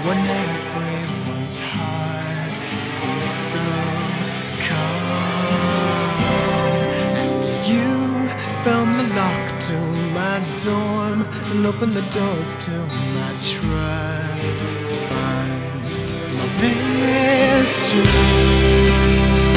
when everyone's heart seems so calm, and you found the lock to my dorm and opened the doors to my trust fund. Love is true.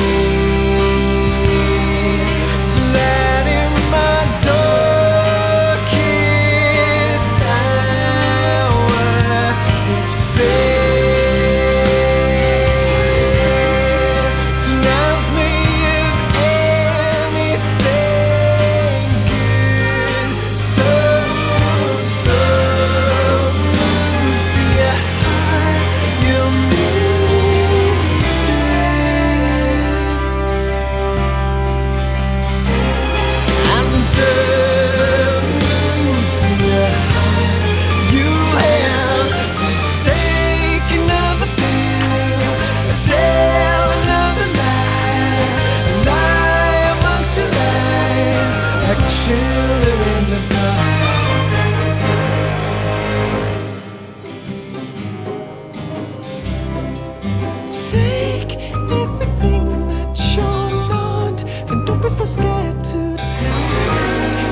Take everything that you're not, and don't be so scared to tell me.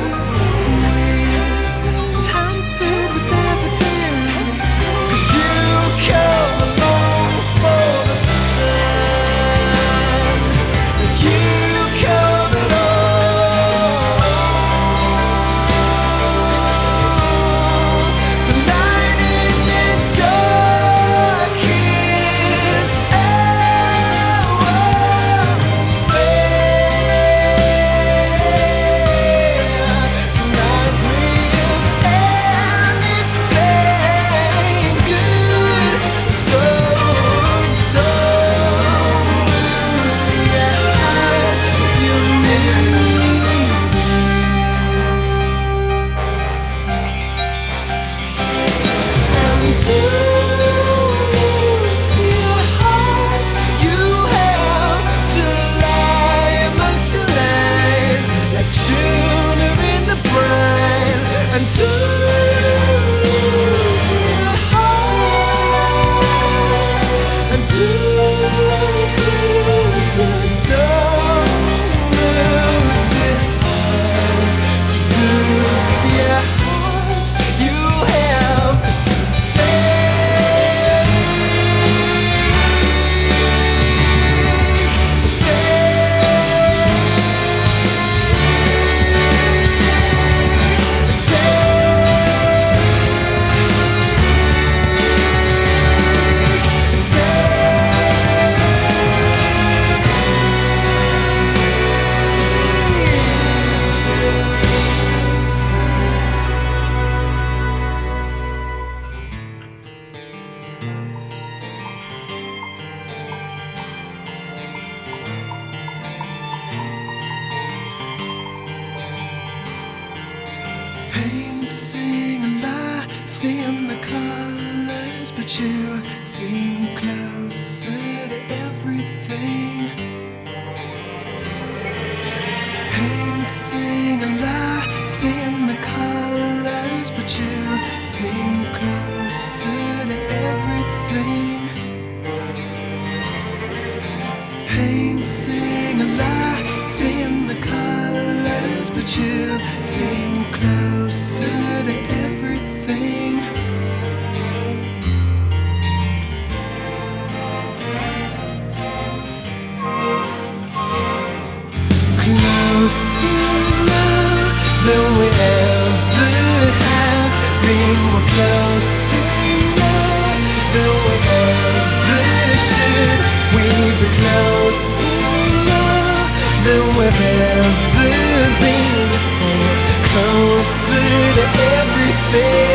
We're tainted with evidence, 'cause you come along for the sun. If you come at all, the light in the darkest hours denies me of anything good. So don't lose your heart, you need and to lose your heart, you have to lie amongst the lies, like tuna in the brine. And to lose your heart, and to lose don't lose your heart. To lose your heart, you have to painting a lie, seeing the colors, but you seem closer to everything. Painting a lie, seeing the colors, but you seem closer to everything. Painting a lie, seeing the colors, but you seem closer to everything. Closer now than we ever have been. We're closer now than we ever should. We'll be closer now than we've ever been before. Closer to everything.